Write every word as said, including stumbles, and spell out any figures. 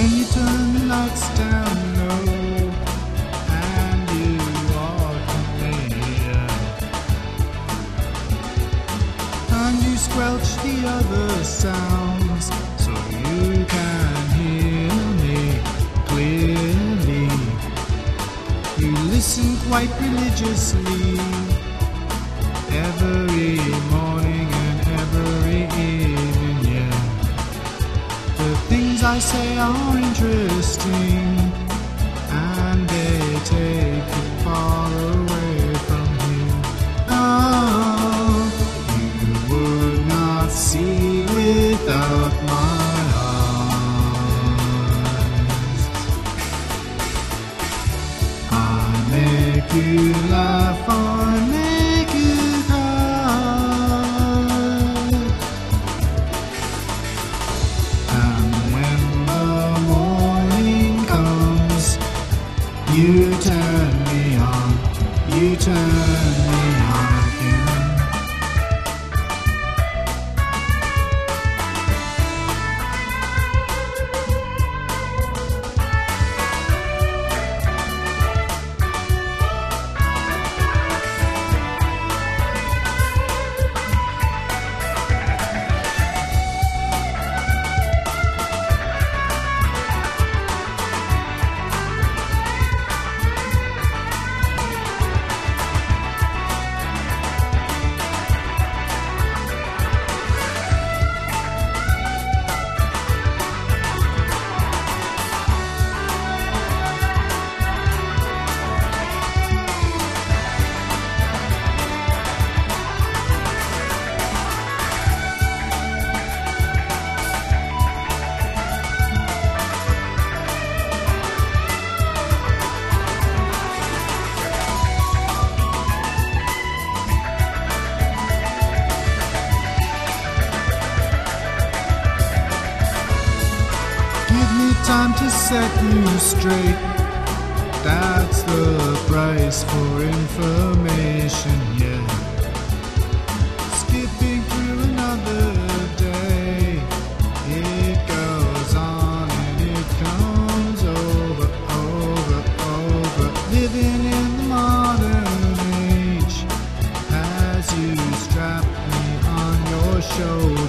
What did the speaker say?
When you turn the lights down low and you walk near, and you squelch the other sounds so you can hear me clearly. You listen quite religiously every morning and every evening, yeah. The things I say are interesting, and they take you far away from here. Oh, you would not see without my eyes. I make you laugh, I make you cry, and when the morning comes, you turn me on, you turn me on again. Give me time to set you straight. That's the price for information, yeah. Skipping through another day, it goes on and it comes over, over, over. Living in the modern age, as you strap me on your shoulder.